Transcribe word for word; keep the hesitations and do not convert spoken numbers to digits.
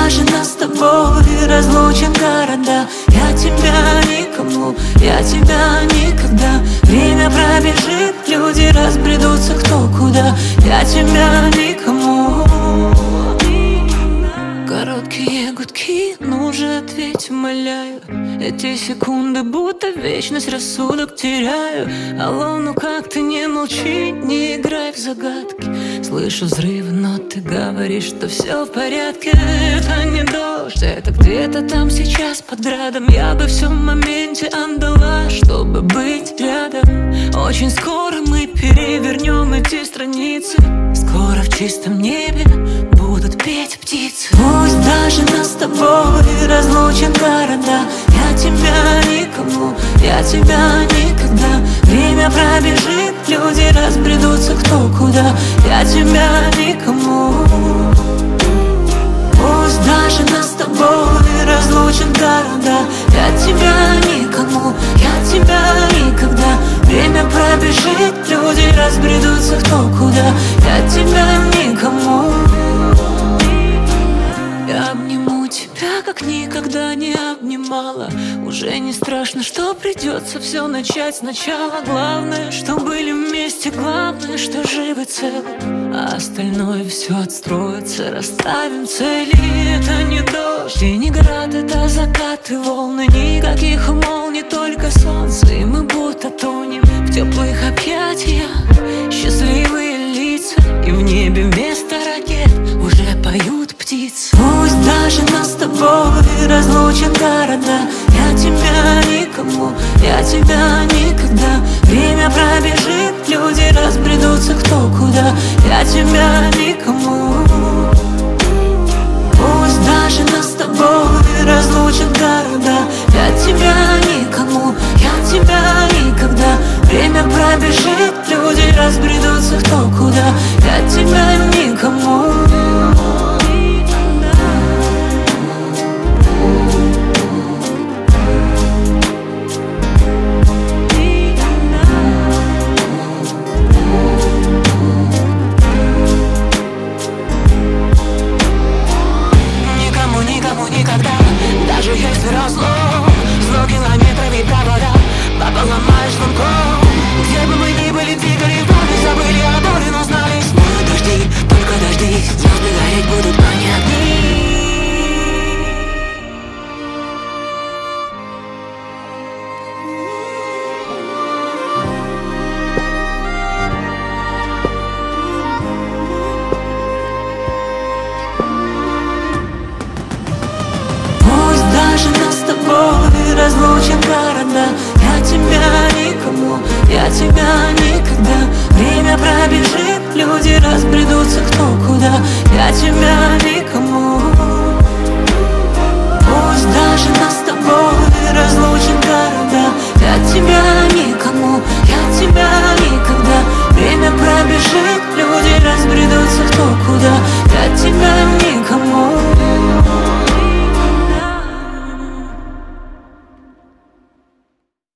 даже нас с тобой разлучат города. Я тебя никому, я тебя никогда. Время пробежит, люди разбредутся кто куда. Я тебя никому. Короткие гудки, ну же ответь, умоляю. Эти секунды будто вечность, рассудок теряю. Алло, ну как ты, не молчи, не играй в загадки. Слышу взрывы, но ты говоришь, что все в порядке. Это не дождь, это где-то там сейчас под градом. Я бы все в моменте отдала, чтобы быть рядом. Очень скоро мы перевернем эти страницы. Скоро в чистом небе будут петь птицы. Пусть даже нас с тобой разлучат города. Я тебя никому, я тебя никогда. Время пробежит, люди разбредутся кто куда. Я тебя никому. Пусть даже нас с тобой разлучат города. Я тебя никому, я тебя никогда. Время пробежит, люди разбредутся кто куда. Я тебя никому. Я обниму тебя, как никогда не обнимала. Уже не страшно, что придется все начать сначала. Главное, что были вместе, главное, что живы целы. А остальное все отстроится, расставим цели. Это не дождь и не град, это закаты, волны. Никаких молний, только солнце, и мы будто тонем в теплых объятиях. Счастливые лица, и в небе вместо ракет уже поют птицы. Пусть даже нас с тобой разлучат города. Я тебя никому, я тебя никогда. Время пробежит, люди разбредутся кто куда. Я тебя никому. Пусть даже нас с тобой разлучат города. Я тебя никому, я тебя никогда. Время пробежит, люди разбредутся кто куда. Я тебя никому. Даже если разлом, сто километров и провода пополомаешь звонком. Где бы мы ни были, двигали вдоль, забыли о боли, но знали. Будут дожди, только дожди, звезды гореть будут, но не огни. Разлучат города. Я тебя никому, я тебя никогда. Время пробежит, люди разбредутся кто куда. Я тебя никому. Пусть даже нас с тобой